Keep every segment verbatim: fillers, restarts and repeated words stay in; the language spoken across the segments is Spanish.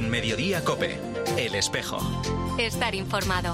En Mediodía COPE, El Espejo. Estar informado.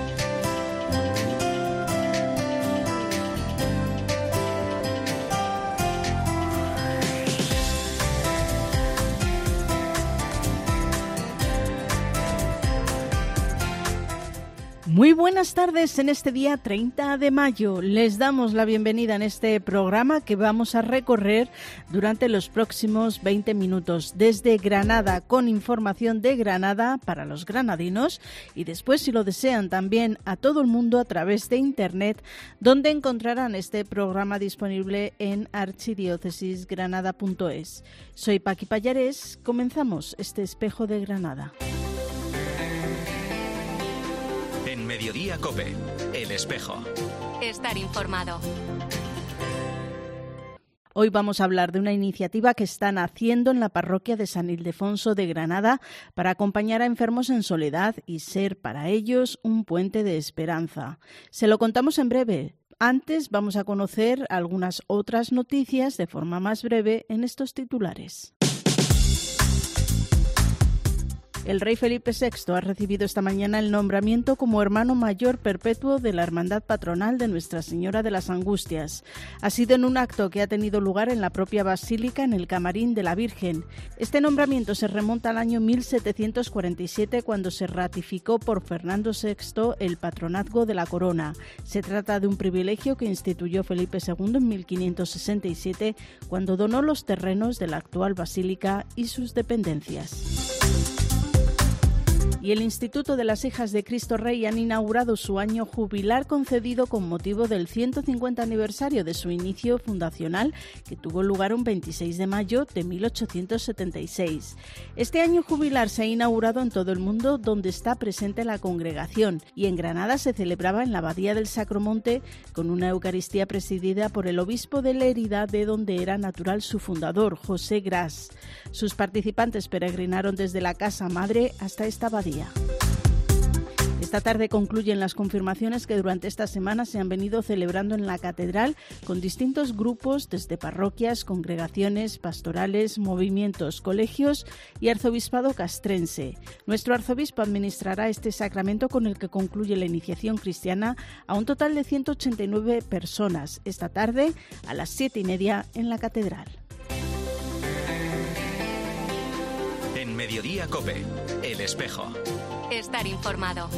Muy buenas tardes en este día treinta de mayo. Les damos la bienvenida en este programa que vamos a recorrer durante los próximos veinte minutos desde Granada, con información de Granada para los granadinos y después, si lo desean, también a todo el mundo a través de Internet, donde encontrarán este programa disponible en archidiócesisgranada punto es. Soy Paqui Pallares. Comenzamos este Espejo de Granada. En Mediodía COPE, El Espejo. Estar informado. Hoy vamos a hablar de una iniciativa que están haciendo en la parroquia de San Ildefonso de Granada para acompañar a enfermos en soledad y ser para ellos un puente de esperanza. Se lo contamos en breve. Antes vamos a conocer algunas otras noticias de forma más breve en estos titulares. El rey Felipe sexto ha recibido esta mañana el nombramiento como hermano mayor perpetuo de la Hermandad Patronal de Nuestra Señora de las Angustias. Ha sido en un acto que ha tenido lugar en la propia Basílica, en el Camarín de la Virgen. Este nombramiento se remonta al año mil setecientos cuarenta y siete, cuando se ratificó por Fernando sexto el patronazgo de la corona. Se trata de un privilegio que instituyó Felipe segundo en mil quinientos sesenta y siete, cuando donó los terrenos de la actual basílica y sus dependencias. Y el Instituto de las Hijas de Cristo Rey han inaugurado su año jubilar concedido con motivo del ciento cincuenta aniversario de su inicio fundacional, que tuvo lugar un veintiséis de mayo de mil ochocientos setenta y seis. Este año jubilar se ha inaugurado en todo el mundo donde está presente la congregación, y en Granada se celebraba en la Abadía del Sacromonte con una Eucaristía presidida por el obispo de Lérida, de donde era natural su fundador, José Gras. Sus participantes peregrinaron desde la Casa Madre hasta esta abadía. Esta tarde concluyen las confirmaciones que durante esta semana se han venido celebrando en la catedral con distintos grupos, desde parroquias, congregaciones, pastorales, movimientos, colegios y arzobispado castrense. Nuestro arzobispo administrará este sacramento, con el que concluye la iniciación cristiana a un total de ciento ochenta y nueve personas, esta tarde a las siete y media en la catedral. En Mediodía COPE, El Espejo. Estar informado.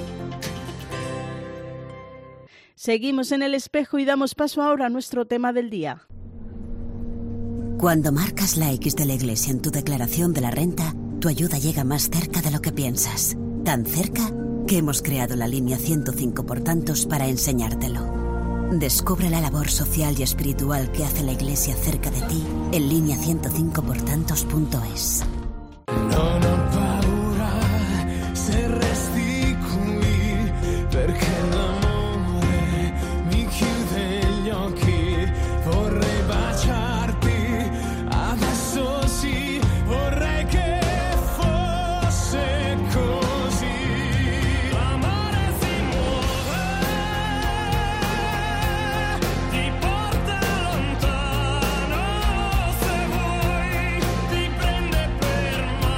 Seguimos en El Espejo y damos paso ahora a nuestro tema del día. Cuando marcas la X de la Iglesia en tu declaración de la renta, tu ayuda llega más cerca de lo que piensas. Tan cerca que hemos creado la línea ciento cinco por tantos para enseñártelo. Descubre la labor social y espiritual que hace la Iglesia cerca de ti en línea ciento cinco por tantos punto es. Non ho paura se resti qui, perché l'amore mi chiude gli occhi. Vorrei baciarti, adesso sì, vorrei che fosse così. L'amore si muove, ti porta lontano se vuoi, ti prende per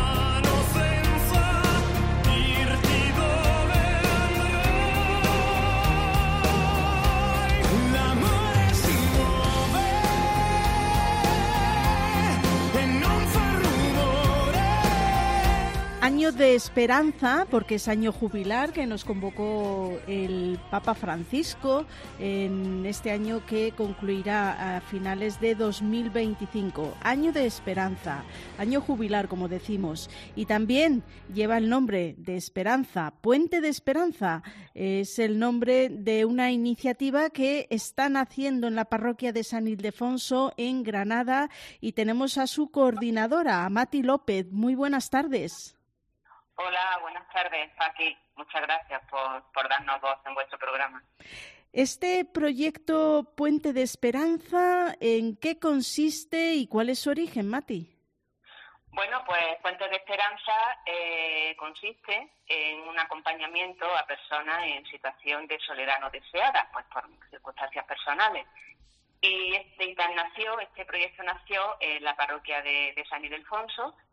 Año de esperanza, porque es año jubilar que nos convocó el Papa Francisco en este año que concluirá a finales de dos mil veinticinco. Año de esperanza, año jubilar, como decimos, y también lleva el nombre de Esperanza. Puente de Esperanza es el nombre de una iniciativa que están haciendo en la parroquia de San Ildefonso en Granada, y tenemos a su coordinadora, a Mati López. Muy buenas tardes. Hola, buenas tardes, Paqui. Muchas gracias por, por darnos voz en vuestro programa. Este proyecto Puente de Esperanza, ¿en qué consiste y cuál es su origen, Mati? Bueno, pues Puente de Esperanza eh, consiste en un acompañamiento a personas en situación de soledad no deseada, pues por circunstancias personales. Y este nació, este proyecto nació en la parroquia de, de San Ildefonso,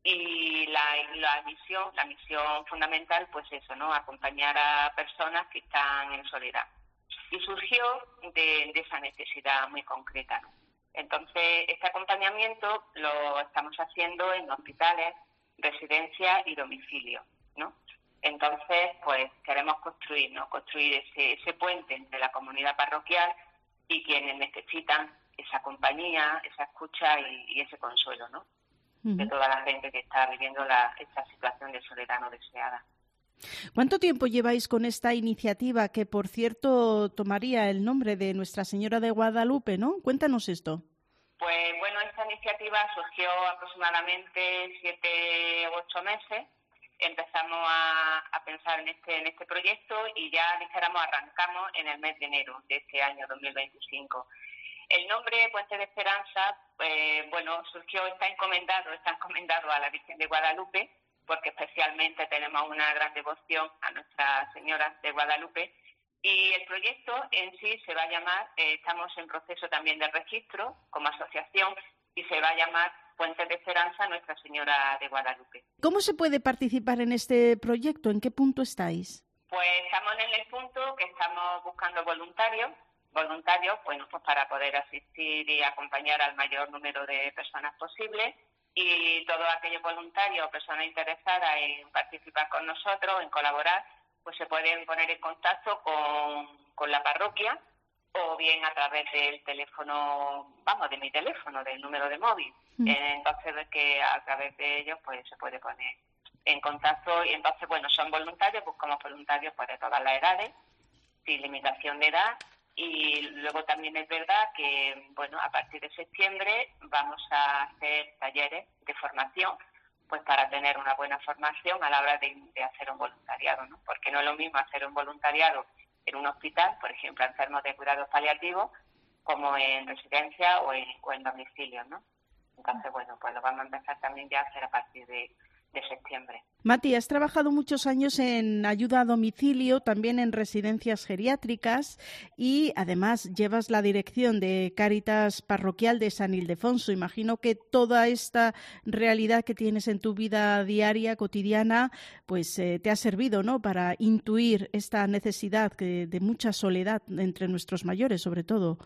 y la, la misión, la misión fundamental, pues eso, ¿no? Acompañar a personas que están en soledad. Y surgió de, de esa necesidad muy concreta, ¿no? Entonces, este acompañamiento lo estamos haciendo en hospitales, residencias y domicilios, ¿no? Entonces, pues queremos construir, ¿no? Construir ese, ese puente entre la comunidad parroquial y quienes necesitan esa compañía, esa escucha y, y ese consuelo, ¿no? Uh-huh. De toda la gente que está viviendo la, esta situación de soledad no deseada. ¿Cuánto tiempo lleváis con esta iniciativa que, por cierto, tomaría el nombre de Nuestra Señora de Guadalupe, ¿no? Cuéntanos esto. Pues bueno, esta iniciativa surgió aproximadamente siete u ocho meses. Empezamos a, a pensar en este en este proyecto y ya, dijéramos, arrancamos en el mes de enero de este año dos mil veinticinco. El nombre Puente de Esperanza, eh, bueno, surgió, está encomendado, está encomendado a la Virgen de Guadalupe, porque especialmente tenemos una gran devoción a Nuestra Señora de Guadalupe. Y el proyecto en sí se va a llamar, eh, estamos en proceso también de registro como asociación, y se va a llamar Puente de Esperanza Nuestra Señora de Guadalupe. ¿Cómo se puede participar en este proyecto? ¿En qué punto estáis? Pues estamos en el punto que estamos buscando voluntarios, voluntarios, bueno, pues para poder asistir y acompañar al mayor número de personas posible. Y todos aquellos voluntarios o personas interesadas en participar con nosotros, en colaborar, pues se pueden poner en contacto con, con la parroquia o bien a través del teléfono, vamos, de mi teléfono, del número de móvil. Mm. Entonces, es que a través de ellos pues se puede poner en contacto y entonces, bueno, son voluntarios, buscamos voluntarios pues, de todas las edades, sin limitación de edad. Y luego también es verdad que, bueno, a partir de septiembre vamos a hacer talleres de formación, pues para tener una buena formación a la hora de, de hacer un voluntariado, ¿no? Porque no es lo mismo hacer un voluntariado en un hospital, por ejemplo, enfermos de cuidados paliativos, como en residencia o en, o en domicilio, ¿no? Entonces, bueno, pues lo vamos a empezar también ya a hacer a partir de, de septiembre. Mati, has trabajado muchos años en ayuda a domicilio, también en residencias geriátricas y además llevas la dirección de Cáritas Parroquial de San Ildefonso. Imagino que toda esta realidad que tienes en tu vida diaria, cotidiana, pues eh, te ha servido, ¿no?, para intuir esta necesidad que, de mucha soledad entre nuestros mayores, sobre todo.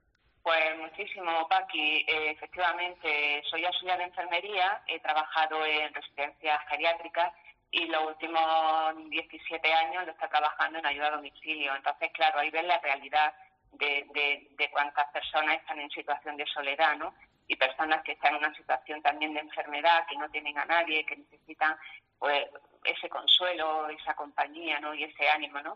Pues muchísimo, Paqui. Eh, efectivamente, soy auxiliar de enfermería, he trabajado en residencias geriátricas y los últimos diecisiete años lo estoy trabajando en ayuda a domicilio. Entonces, claro, ahí ves la realidad de, de, de cuántas personas están en situación de soledad, ¿no? Y personas que están en una situación también de enfermedad, que no tienen a nadie, que necesitan pues ese consuelo, esa compañía, ¿no? Y ese ánimo, ¿no?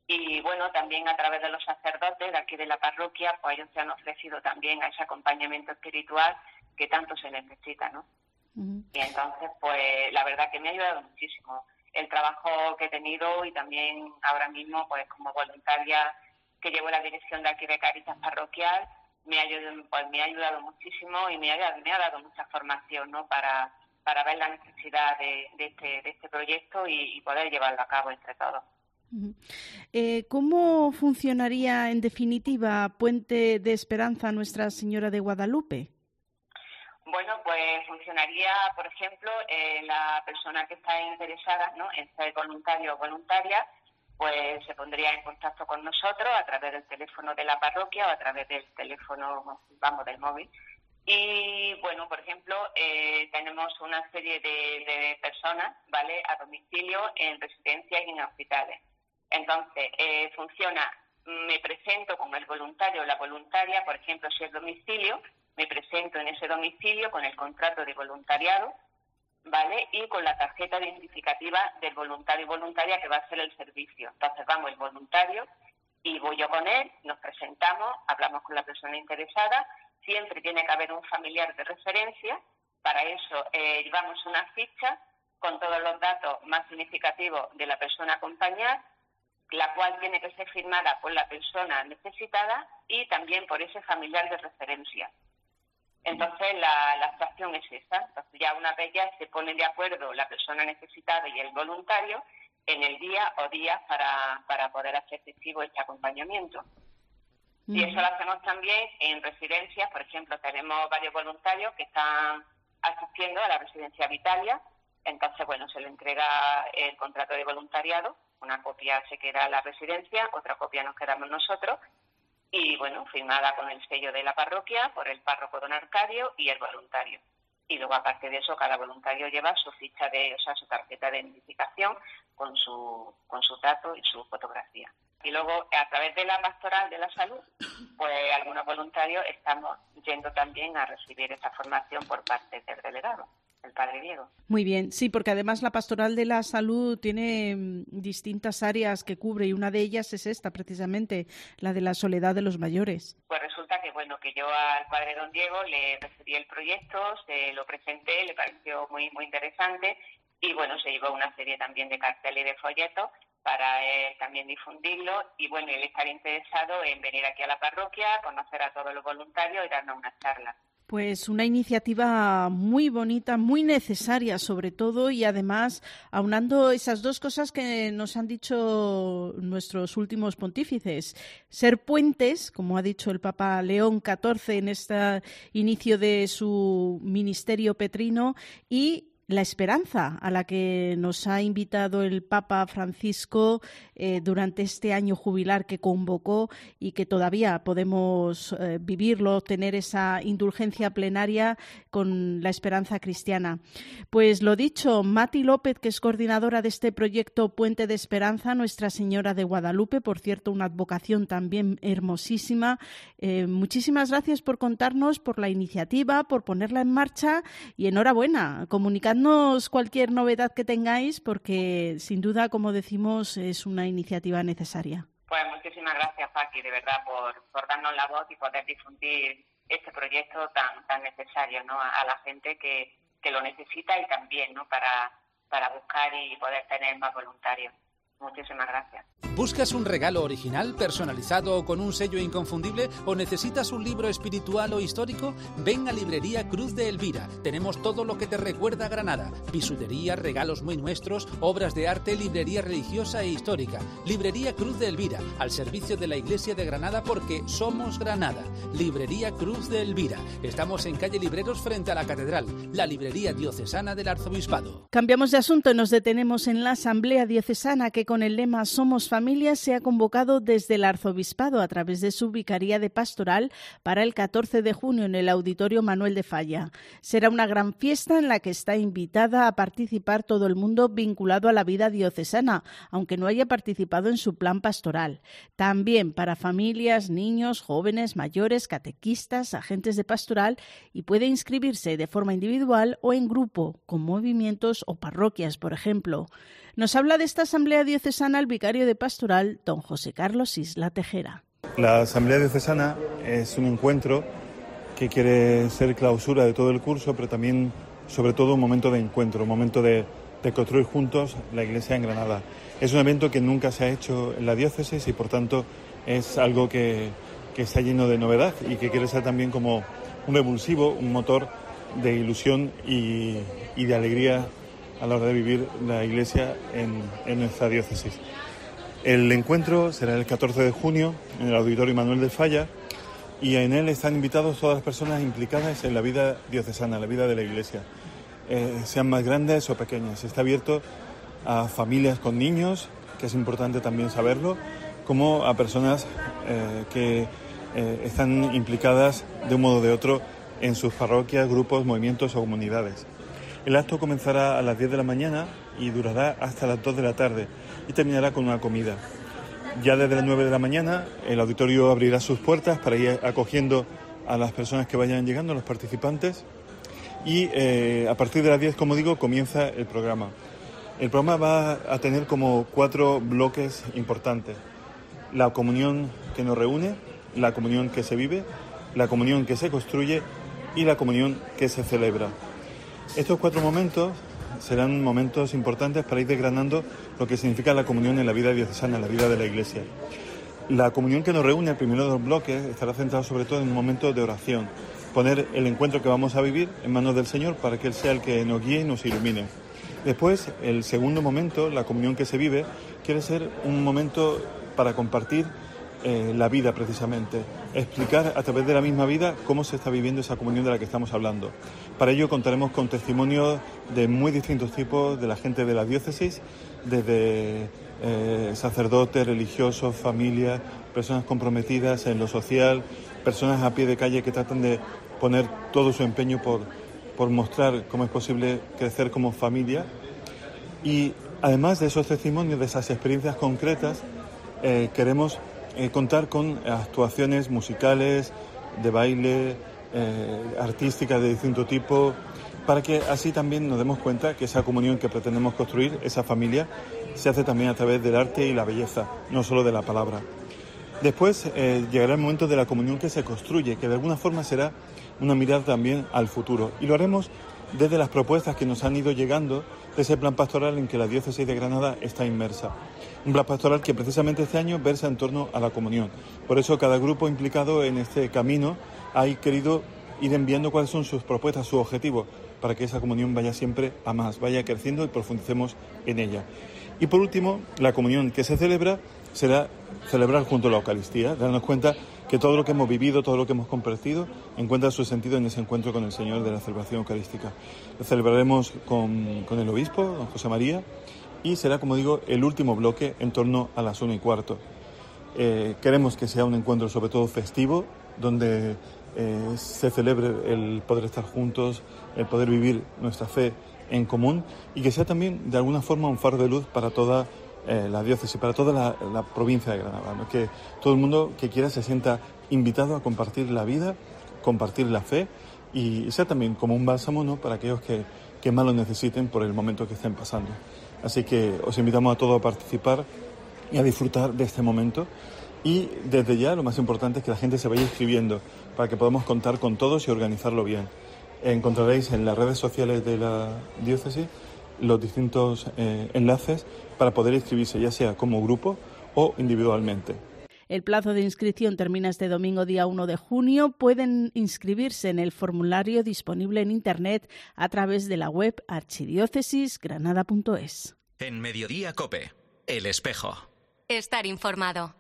Y bueno, también a través de los sacerdotes de aquí de la parroquia, pues ellos se han ofrecido también a ese acompañamiento espiritual que tanto se necesita, ¿no? Uh-huh. Y entonces, pues la verdad que me ha ayudado muchísimo el trabajo que he tenido y también ahora mismo, pues como voluntaria que llevo la dirección de aquí de Cáritas Parroquial, me ha ayudado, pues, me ha ayudado muchísimo y me ha, me ha dado mucha formación, ¿no? Para, para ver la necesidad de, de, este, de este proyecto y, y poder llevarlo a cabo entre todos. Eh, ¿Cómo funcionaría en definitiva Puente de Esperanza Nuestra Señora de Guadalupe? Bueno, pues funcionaría, por ejemplo, eh, la persona que está interesada, ¿no?, en ser voluntario o voluntaria, pues se pondría en contacto con nosotros a través del teléfono de la parroquia o a través del teléfono, vamos, del móvil. Y bueno, por ejemplo, eh, tenemos una serie de, de personas, ¿vale?, a domicilio en residencias y en hospitales. Entonces, eh, funciona, me presento con el voluntario o la voluntaria, por ejemplo, si es domicilio, me presento en ese domicilio con el contrato de voluntariado, ¿vale? Y con la tarjeta identificativa del voluntario y voluntaria que va a hacer el servicio. Entonces, vamos el voluntario y voy yo con él, nos presentamos, hablamos con la persona interesada, siempre tiene que haber un familiar de referencia, para eso eh, llevamos una ficha con todos los datos más significativos de la persona acompañada, la cual tiene que ser firmada por la persona necesitada y también por ese familiar de referencia. Entonces, la, la actuación es esa. Entonces, ya una vez ya se ponen de acuerdo la persona necesitada y el voluntario en el día o días para, para poder hacer efectivo este acompañamiento. Uh-huh. Y eso lo hacemos también en residencias. Por ejemplo, tenemos varios voluntarios que están asistiendo a la residencia Vitalia. Entonces, bueno, se le entrega el contrato de voluntariado, una copia se queda a la residencia, otra copia nos quedamos nosotros, y bueno, firmada con el sello de la parroquia por el párroco don Arcadio y el voluntario. Y luego, aparte de eso, cada voluntario lleva su ficha de, o sea, su tarjeta de identificación con su, con su dato y su fotografía. Y luego, a través de la pastoral de la salud, pues algunos voluntarios estamos yendo también a recibir esta formación por parte del delegado, el padre Diego. Muy bien, sí, porque además la pastoral de la salud tiene mm, distintas áreas que cubre y una de ellas es esta, precisamente, la de la soledad de los mayores. Pues resulta que, bueno, que yo al padre don Diego le recibí el proyecto, se lo presenté, le pareció muy, muy interesante y, bueno, se llevó una serie también de carteles y de folletos para él también difundirlo y, bueno, él estar interesado en venir aquí a la parroquia, conocer a todos los voluntarios y darnos una charla. Pues una iniciativa muy bonita, muy necesaria sobre todo y además aunando esas dos cosas que nos han dicho nuestros últimos pontífices. Ser puentes, como ha dicho el Papa León catorce en este inicio de su ministerio petrino, y la esperanza a la que nos ha invitado el Papa Francisco eh, durante este año jubilar que convocó y que todavía podemos eh, vivirlo, tener esa indulgencia plenaria con la esperanza cristiana. Pues lo dicho, Mati López, que es coordinadora de este proyecto Puente de Esperanza, Nuestra Señora de Guadalupe, por cierto, una advocación también hermosísima. Eh, muchísimas gracias por contarnos, por la iniciativa, por ponerla en marcha y enhorabuena, comunicando cualquier novedad que tengáis, porque sin duda, como decimos, es una iniciativa necesaria. Pues muchísimas gracias, Paqui, de verdad, por, por darnos la voz y poder difundir este proyecto tan tan necesario, ¿no?, a, a la gente que, que lo necesita y también, ¿no?, para, para buscar y poder tener más voluntarios. Muchísimas gracias. ¿Buscas un regalo original, personalizado o con un sello inconfundible? ¿O necesitas un libro espiritual o histórico? Ven a Librería Cruz de Elvira. Tenemos todo lo que te recuerda a Granada. Bisutería, regalos muy nuestros, obras de arte, librería religiosa e histórica. Librería Cruz de Elvira, al servicio de la Iglesia de Granada porque somos Granada. Librería Cruz de Elvira. Estamos en calle Libreros frente a la Catedral, la librería diocesana del Arzobispado. Cambiamos de asunto, nos detenemos en la Asamblea Diocesana que con el lema Somos Familia se ha convocado desde el Arzobispado a través de su Vicaría de Pastoral para el catorce de junio en el Auditorio Manuel de Falla. Será una gran fiesta en la que está invitada a participar todo el mundo vinculado a la vida diocesana, aunque no haya participado en su plan pastoral. También para familias, niños, jóvenes, mayores, catequistas, agentes de pastoral, y puede inscribirse de forma individual o en grupo, con movimientos o parroquias, por ejemplo. Nos habla de esta Asamblea Diocesana el vicario de Pastoral, don José Carlos Isla Tejera. La Asamblea Diocesana es un encuentro que quiere ser clausura de todo el curso, pero también, sobre todo, un momento de encuentro, un momento de, de construir juntos la Iglesia en Granada. Es un evento que nunca se ha hecho en la diócesis y, por tanto, es algo que, que está lleno de novedad y que quiere ser también como un revulsivo, un motor de ilusión y, y de alegría a la hora de vivir la Iglesia en, en nuestra diócesis. El encuentro será el catorce de junio en el Auditorio Manuel de Falla y en él están invitados todas las personas implicadas en la vida diocesana, la vida de la Iglesia, eh, sean más grandes o pequeñas. Está abierto a familias con niños, que es importante también saberlo, como a personas eh, que eh, están implicadas de un modo o de otro en sus parroquias, grupos, movimientos o comunidades. El acto comenzará a las diez de la mañana y durará hasta las dos de la tarde y terminará con una comida. Ya desde las nueve de la mañana el auditorio abrirá sus puertas para ir acogiendo a las personas que vayan llegando, a los participantes, y eh, a partir de las diez, como digo, comienza el programa. El programa va a tener como cuatro bloques importantes: la comunión que nos reúne, la comunión que se vive, la comunión que se construye y la comunión que se celebra. Estos cuatro momentos serán momentos importantes para ir desgranando lo que significa la comunión en la vida diocesana, en la vida de la Iglesia. La comunión que nos reúne, el primero de los bloques, estará centrado sobre todo en un momento de oración, poner el encuentro que vamos a vivir en manos del Señor para que Él sea el que nos guíe y nos ilumine. Después, el segundo momento, la comunión que se vive, quiere ser un momento para compartir eh, la vida precisamente, explicar a través de la misma vida cómo se está viviendo esa comunión de la que estamos hablando. Para ello contaremos con testimonios de muy distintos tipos de la gente de la diócesis, desde eh, sacerdotes, religiosos, familias, personas comprometidas en lo social, personas a pie de calle que tratan de poner todo su empeño por, por mostrar cómo es posible crecer como familia. Y además de esos testimonios, de esas experiencias concretas, eh, queremos eh, contar con actuaciones musicales, de baile, eh, artísticas de distinto tipo, para que así también nos demos cuenta que esa comunión que pretendemos construir, esa familia, se hace también a través del arte y la belleza, no solo de la palabra. Después eh, llegará el momento de la comunión que se construye, que de alguna forma será una mirada también al futuro. Y lo haremos desde las propuestas que nos han ido llegando de ese plan pastoral en que la diócesis de Granada está inmersa. Un plan pastoral que precisamente este año versa en torno a la comunión. Por eso cada grupo implicado en este camino ha querido ir enviando cuáles son sus propuestas, sus objetivos, para que esa comunión vaya siempre a más, vaya creciendo y profundicemos en ella. Y por último, la comunión que se celebra será celebrar junto a la Eucaristía, darnos cuenta que todo lo que hemos vivido, todo lo que hemos compartido, encuentra su sentido en ese encuentro con el Señor de la celebración eucarística. Lo celebraremos con, con el obispo, don José María, y será, como digo, el último bloque en torno a las una y cuarto. Eh, queremos que sea un encuentro sobre todo festivo, donde eh, se celebre el poder estar juntos, el poder vivir nuestra fe en común, y que sea también de alguna forma un faro de luz para toda eh, la diócesis, para toda la, la provincia de Granada, ¿no? Que todo el mundo que quiera se sienta invitado a compartir la vida, compartir la fe, y sea también como un bálsamo, ¿no?, para aquellos que, que más lo necesiten por el momento que estén pasando. Así que os invitamos a todos a participar y a disfrutar de este momento. Y desde ya lo más importante es que la gente se vaya inscribiendo para que podamos contar con todos y organizarlo bien. Encontraréis en las redes sociales de la diócesis los distintos eh, enlaces para poder inscribirse, ya sea como grupo o individualmente. El plazo de inscripción termina este domingo, día uno de junio. Pueden inscribirse en el formulario disponible en Internet a través de la web archidiócesis granada punto es. En Mediodía COPE, El Espejo. Estar informado.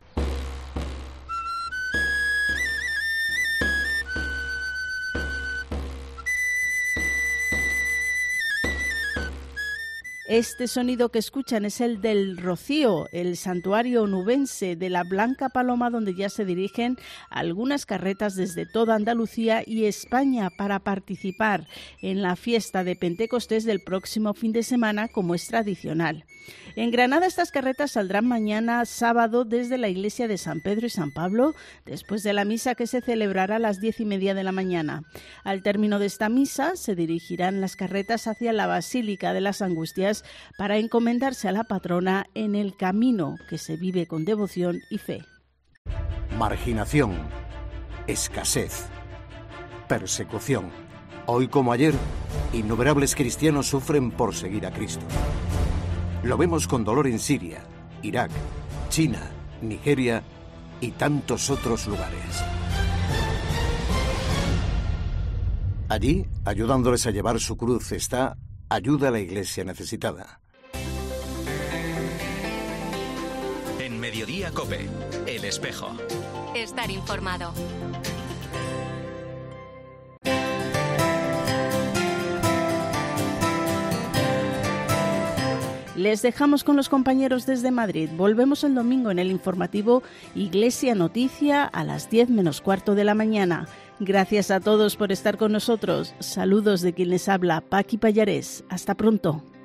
Este sonido que escuchan es el del Rocío, el santuario onubense de la Blanca Paloma, donde ya se dirigen algunas carretas desde toda Andalucía y España para participar en la fiesta de Pentecostés del próximo fin de semana, como es tradicional. En Granada estas carretas saldrán mañana sábado desde la iglesia de San Pedro y San Pablo, después de la misa que se celebrará a las diez y media de la mañana. Al término de esta misa se dirigirán las carretas hacia la Basílica de las Angustias para encomendarse a la patrona en el camino que se vive con devoción y fe. Marginación, escasez, persecución. Hoy como ayer, innumerables cristianos sufren por seguir a Cristo. Lo vemos con dolor en Siria, Irak, China, Nigeria y tantos otros lugares. Allí, ayudándoles a llevar su cruz, está Ayuda a la Iglesia Necesitada. En Mediodía COPE, El Espejo. Estar informado. Les dejamos con los compañeros desde Madrid. Volvemos el domingo en el informativo Iglesia Noticia a las diez menos cuarto de la mañana. Gracias a todos por estar con nosotros. Saludos de quien les habla, Paqui Pallarés. Hasta pronto.